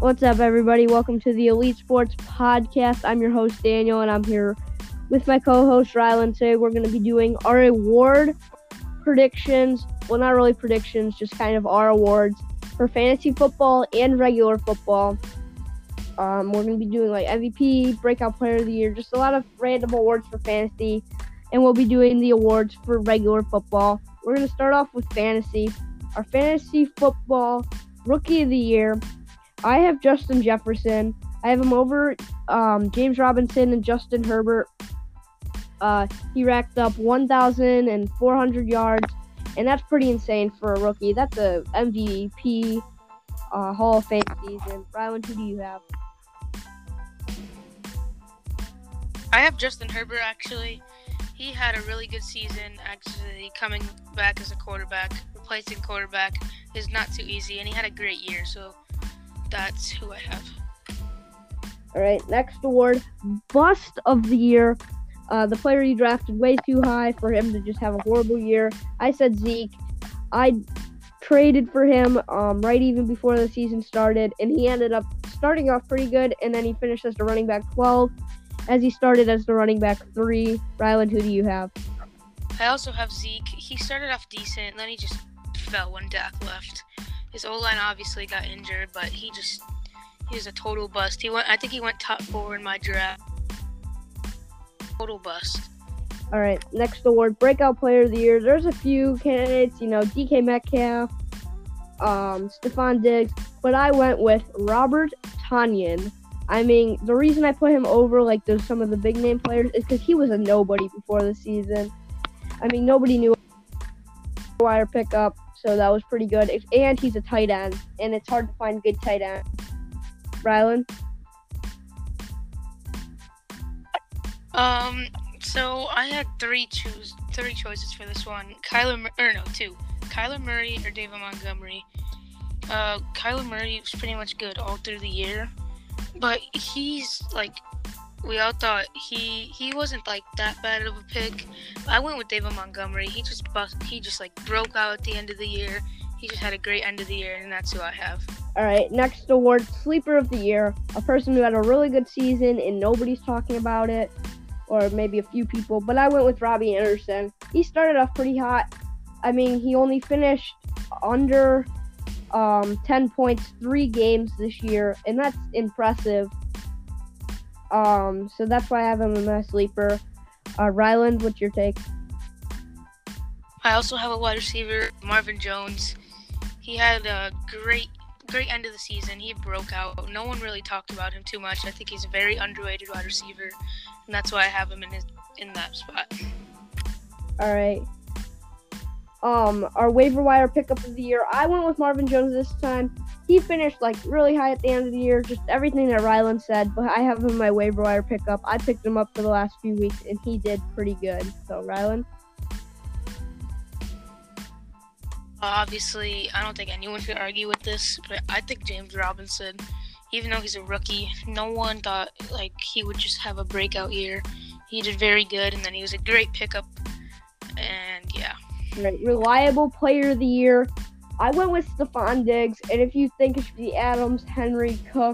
What's up, everybody? Welcome to the Elite Sports Podcast. I'm your host, Daniel, and I'm here with my co-host, Rylan. Today, we're going to be doing our award predictions. Well, not really predictions, just kind of our awards for fantasy football and regular football. We're going to be doing like MVP, Breakout Player of the Year, just a lot of random awards for fantasy, and we'll be doing the awards for regular football. We're going to start off with fantasy. Our fantasy football Rookie of the Year. I have Justin Jefferson. I have him over James Robinson and Justin Herbert. He racked up 1,400 yards, and that's pretty insane for a rookie. That's a MVP Hall of Fame season. Rylan, who do you have? I have Justin Herbert, actually. He had a really good season, actually. Coming back as a quarterback, replacing quarterback is not too easy, and he had a great year, so that's who I have. All right, next award, Bust of the Year. The player you drafted way too high for him to just have a horrible year. I said Zeke. I traded for him right even before the season started, and he ended up starting off pretty good, and then he finished as the running back 12, as he started as the running back 3. Rylan, who do you have? I also have Zeke. He started off decent, and then he just fell when Dak left. His O-line obviously got injured, but he was a total bust. I think he went top 4 in my draft. Total bust. All right, next award, Breakout Player of the Year. There's a few candidates, DK Metcalf, Stephon Diggs, but I went with Robert Tonyan. I mean, the reason I put him over there's some of the big name players is because he was a nobody before the season. I mean, nobody knew wire pickup, so that was pretty good. And he's a tight end, and it's hard to find good tight end. Rylan? So I had three choices for this one. Two. Kyler Murray or David Montgomery. Kyler Murray was pretty much good all through the year, but he's we all thought he wasn't that bad of a pick. I went with David Montgomery. He just broke out at the end of the year. He just had a great end of the year, and that's who I have. All right, next award, Sleeper of the Year. A person who had a really good season and nobody's talking about it, or maybe a few people, but I went with Robbie Anderson. He started off pretty hot. I mean, he only finished under 10 points 3 games this year, and that's impressive. So that's why I have him in my sleeper. Ryland, what's your take? I also have a wide receiver, Marvin Jones. He had a great end of the season. He broke out. No one really talked about him too much. I think he's a very underrated wide receiver, and that's why I have him in that spot. All right. Our waiver wire pickup of the year, I went with Marvin Jones this time. He finished really high at the end of the year, just everything that Rylan said, but I have him in my waiver wire pickup. I picked him up for the last few weeks, and he did pretty good. So, Rylan? Obviously, I don't think anyone could argue with this, but I think James Robinson, even though he's a rookie, no one thought he would just have a breakout year. He did very good, and then he was a great pickup, and yeah. Right. Reliable Player of the Year. I went with Stephon Diggs, and if you think it should be Adams, Henry, Cook,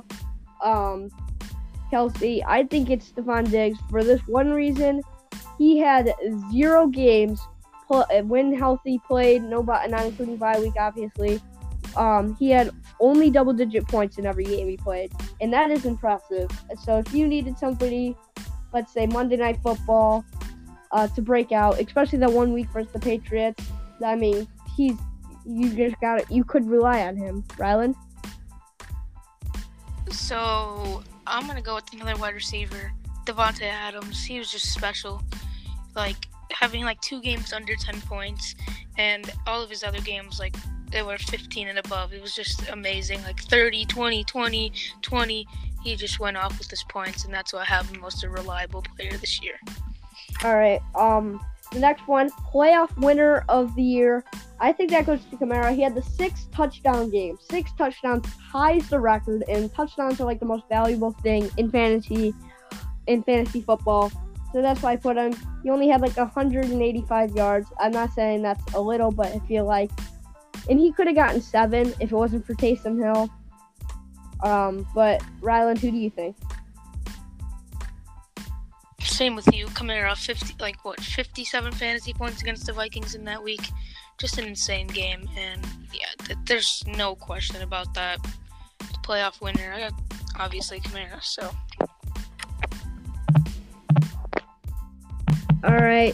Kelsey, I think it's Stephon Diggs for this one reason. He had 0 games when healthy played, not including bye week, obviously. He had only double-digit points in every game he played, and that is impressive. So if you needed somebody, let's say Monday Night Football, to break out, especially that 1 week versus the Patriots, I mean, you could rely on him. Rylan? So I'm going to go with another wide receiver, Devontae Adams. He was just special. Having 2 games under 10 points, and all of his other games, they were 15 and above. It was just amazing. 30, 20, 20, 20. He just went off with his points, and that's why I have him most a reliable player this year. All right. The next one, playoff winner of the year. I think that goes to Kamara. He had the 6 touchdown game. 6 touchdowns ties the record, and touchdowns are the most valuable thing in fantasy football. So that's why I put him. He only had 185 yards. I'm not saying that's a little, but I feel and he could have gotten 7 if it wasn't for Taysom Hill. But Ryland, who do you think? Same with you. Kamara, 57 fantasy points against the Vikings in that week. Just an insane game, and yeah, there's no question about that. Playoff winner. I got obviously Kamara. So. All right.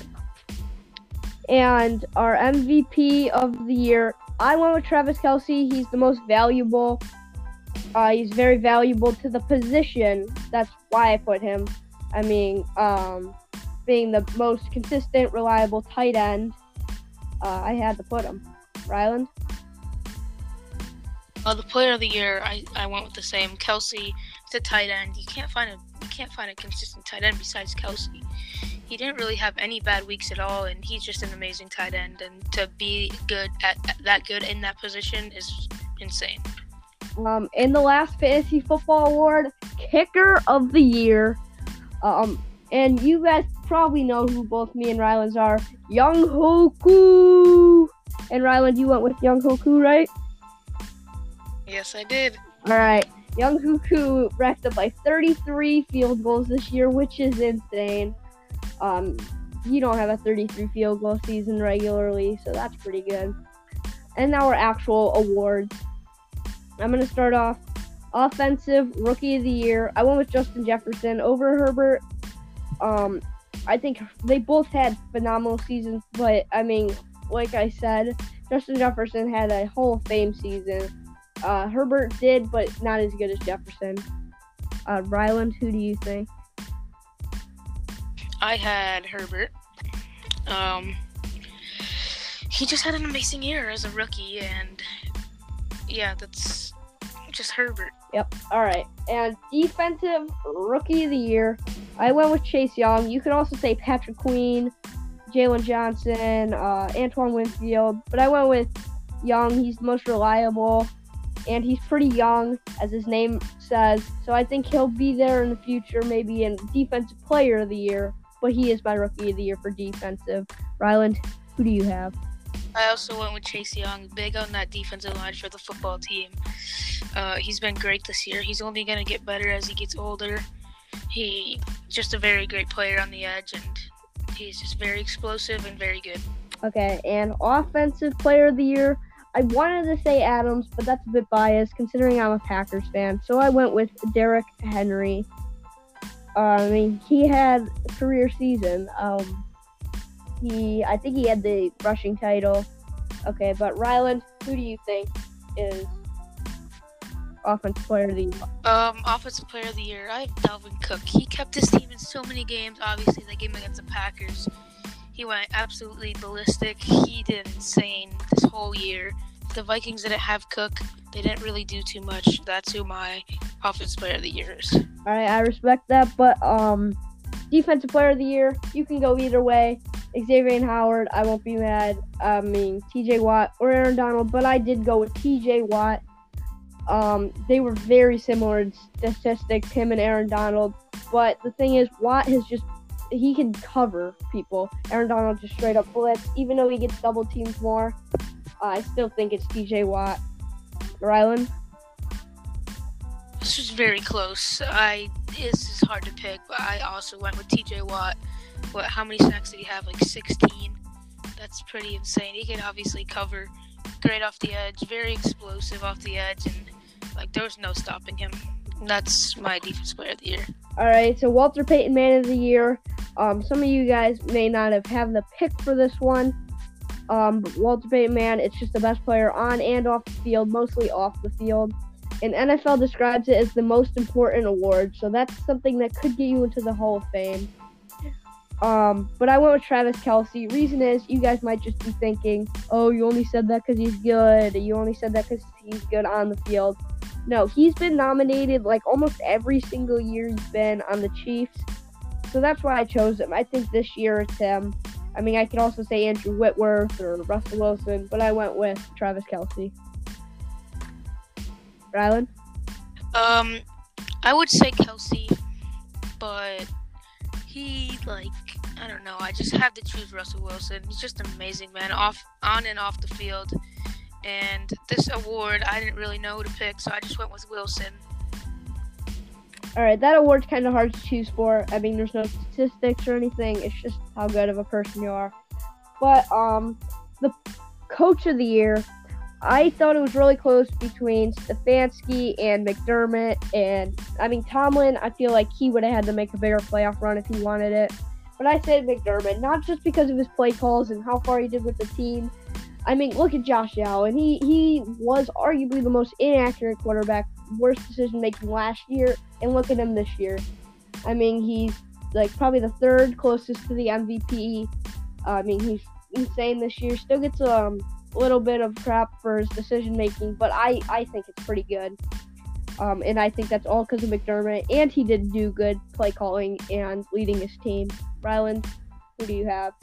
And our MVP of the year, I went with Travis Kelce. He's the most valuable. He's very valuable to the position. That's why I put him. I mean, being the most consistent, reliable tight end, I had to put him. Ryland? The player of the year, I went with the same. Kelce, the tight end. You can't find a consistent tight end besides Kelce. He didn't really have any bad weeks at all, and he's just an amazing tight end. And to be good good in that position is insane. In the last fantasy football award, kicker of the year. And you guys probably know who both me and Ryland's are. Younghoe Koo. And Ryland, you went with Younghoe Koo, right? Yes, I did. All right. Younghoe Koo racked up like 33 field goals this year, which is insane. You don't have a 33 field goal season regularly, so that's pretty good. And now our actual awards. I'm going to start off offensive rookie of the year. I went with Justin Jefferson over Herbert. I think they both had phenomenal seasons, but I mean, like I said, Justin Jefferson had a Hall of Fame season. Herbert did, but not as good as Jefferson. Ryland, who do you think? I had Herbert. He just had an amazing year as a rookie, and yeah, that's just Herbert. Yep. All right. And defensive rookie of the year, I went with Chase Young. You could also say Patrick Queen, Jalen Johnson, Antoine Winfield, but I went with Young. He's the most reliable, and he's pretty young, as his name says. So I think he'll be there in the future, maybe in defensive player of the year. But he is my rookie of the year for defensive. Ryland, who do you have? I also went with Chase Young, big on that defensive line for the football team. He's been great this year. He's only going to get better as he gets older. He's just a very great player on the edge, and he's just very explosive and very good. Okay, and offensive player of the year, I wanted to say Adams, but that's a bit biased considering I'm a Packers fan. So I went with Derrick Henry. I mean, he had a career season. I think he had the rushing title. Okay, but Ryland, who do you think is offensive player of the year? Offensive player of the year, I have Dalvin Cook. He kept his team in so many games. Obviously, the game against the Packers, he went absolutely ballistic. He did insane this whole year. If the Vikings didn't have Cook, they didn't really do too much. That's who my offensive player of the year is. All right, I respect that, but defensive player of the year, you can go either way. Xavier Howard, I won't be mad. I mean, TJ Watt or Aaron Donald, but I did go with TJ Watt. They were very similar in statistics, him and Aaron Donald. But the thing is, Watt he can cover people. Aaron Donald just straight up blitz. Even though he gets double teamed more, I still think it's TJ Watt. Ryland? This was very close. This is hard to pick, but I also went with TJ Watt. How many sacks did he have? Like 16. That's pretty insane. He can obviously cover. Great off the edge. Very explosive off the edge, and there was no stopping him. That's my defense player of the year. All right, so Walter Payton Man of the Year. Some of you guys may not have had the pick for this one. But Walter Payton Man, it's just the best player on and off the field, mostly off the field. And NFL describes it as the most important award, so that's something that could get you into the Hall of Fame. But I went with Travis Kelce. Reason is, you guys might just be thinking, oh, you only said that because he's good. You only said that because he's good on the field. No, he's been nominated almost every single year he's been on the Chiefs. So that's why I chose him. I think this year it's him. I mean, I could also say Andrew Whitworth or Russell Wilson, but I went with Travis Kelce. Ryland? I would say Kelce, but he, I don't know. I just have to choose Russell Wilson. He's just an amazing man, on and off the field. And this award, I didn't really know who to pick, so I just went with Wilson. All right, that award's kind of hard to choose for. I mean, there's no statistics or anything. It's just how good of a person you are. But the coach of the year, I thought it was really close between Stefanski and McDermott. And, I mean, Tomlin, I feel like he would have had to make a bigger playoff run if he wanted it. But I said McDermott, not just because of his play calls and how far he did with the team. I mean, look at Josh Allen. He was arguably the most inaccurate quarterback, worst decision-making last year, and look at him this year. I mean, he's like probably the third closest to the MVP. I mean, he's insane this year. Still gets a little bit of crap for his decision-making, but I think it's pretty good. And I think that's all because of McDermott, and he did do good play calling and leading his team. Ryland, who do you have?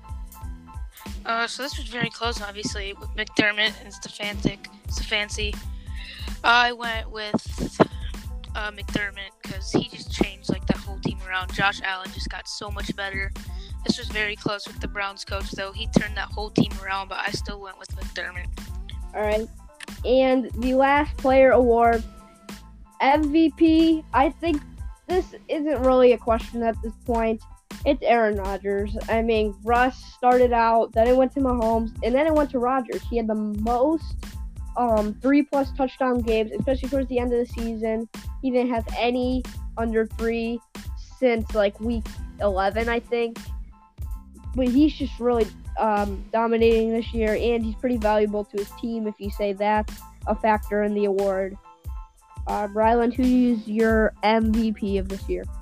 So this was very close, obviously, with McDermott and Stefanski. I went with McDermott because he just changed like the whole team around. Josh Allen just got so much better. This was very close with the Browns coach, though. He turned that whole team around, but I still went with McDermott. All right. And the last player award, MVP, I think this isn't really a question at this point. It's Aaron Rodgers. I mean, Russ started out, then it went to Mahomes, and then it went to Rodgers. He had the most 3+ touchdown games, especially towards the end of the season. He didn't have any under 3 since like week 11, I think. But he's just really dominating this year, and he's pretty valuable to his team if you say that's a factor in the award. Ryland, who is your MVP of this year?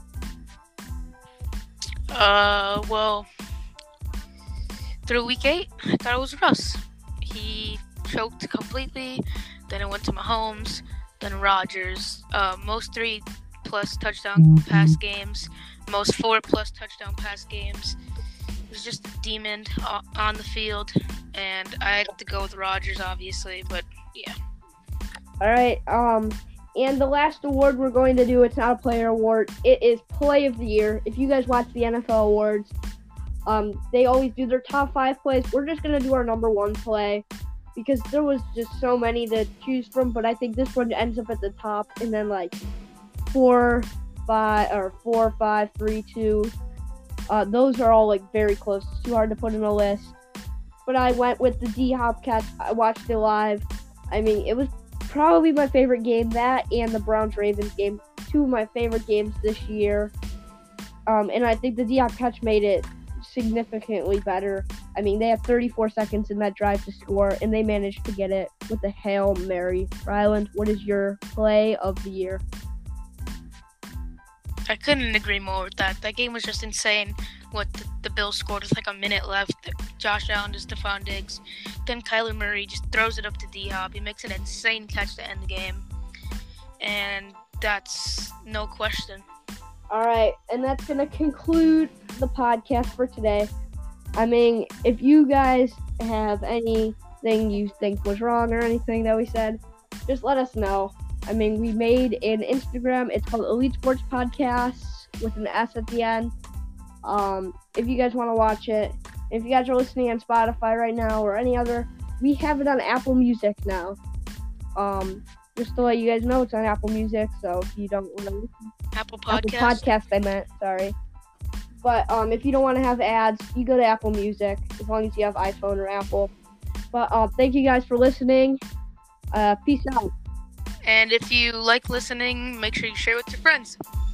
Well, through week 8, I thought it was Russ. He choked completely, then it went to Mahomes, then Rodgers. Most 3+ touchdown pass games, most 4+ touchdown pass games. He was just a demon on the field, and I had to go with Rodgers, obviously, but yeah. All right, and the last award we're going to do, it's not a player award. It is Play of the Year. If you guys watch the NFL awards, they always do their top 5 plays. We're just going to do our number 1 play because there was just so many to choose from, but I think this one ends up at the top, and then like 4, 5, 3, 2. Those are all like very close. It's too hard to put in a list. But I went with the D-Hop catch. I watched it live. I mean, it was probably my favorite game, that and the Browns-Ravens game, 2 of my favorite games this year. And I think the D-Hop catch made it significantly better. I mean, they had 34 seconds in that drive to score, and they managed to get it with a Hail Mary. Ryland, what is your play of the year? I couldn't agree more with that. That game was just insane. What the Bills scored with like a minute left. Josh Allen to Stephon Diggs. Then Kyler Murray just throws it up to D-Hop. He makes an insane catch to end the game. And that's no question. All right, and that's going to conclude the podcast for today. I mean, if you guys have anything you think was wrong or anything that we said, just let us know. I mean, we made an Instagram. It's called Elite Sports Podcasts with an S at the end. If you guys want to watch it, if you guys are listening on Spotify right now or any other, we have it on Apple Music now. Just to let you guys know, it's on Apple Music. So if you don't want to listen, Apple Podcast. Apple Podcast, I meant. Sorry. But if you don't want to have ads, you go to Apple Music as long as you have iPhone or Apple. But thank you guys for listening. Peace out. And if you like listening, make sure you share with your friends.